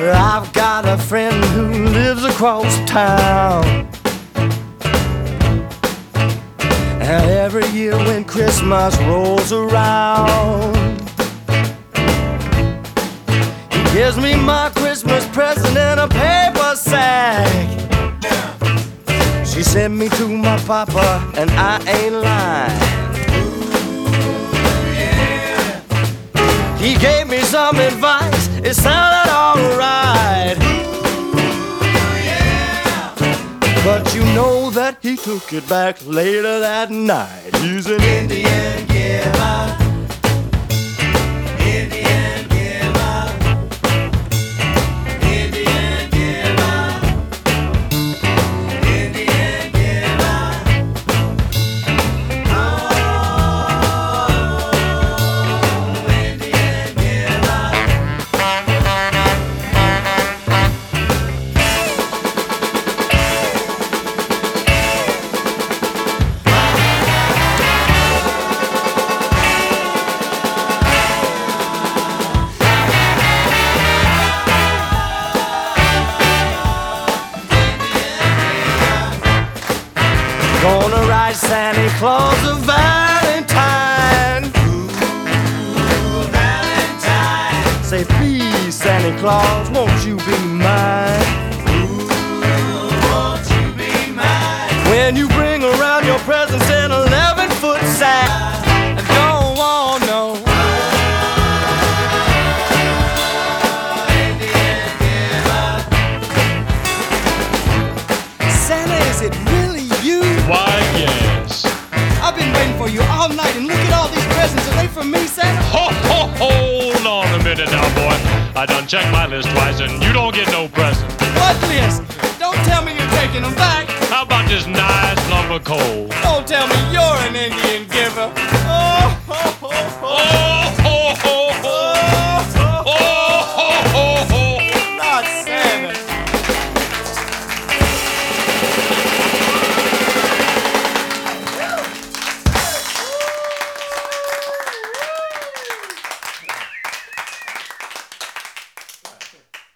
I've got a friend who lives across town, and every year when Christmas rolls around, he gives me my Christmas present in a paper sack. She sent me to my papa, and I ain't lying. He gave me some advice, it sounded alright. But you know that he took it back later that night. He's an Indian giver. Indian giver. Indian giver. Indian giver. Oh, Indian giver. Gonna write Santa Claus a Valentine. Ooh, Valentine. Say, please, Santa Claus, won't you be mine? Ooh, won't you be mine? When you bring around your presents in 11-foot sack, I don't want no Indian giver. Santa, is it really you? Why, yes. I've been waiting for you all night, and look at all these presents. Are they for me, Santa? Ho, ho, hold on a minute now, boy. I done checked my list twice, and you don't get no present. What list? Don't tell me you're taking them back. How about this nice lump of coal? Don't tell me you're an Indian giver. Oh, ho, ho, ho. Oh,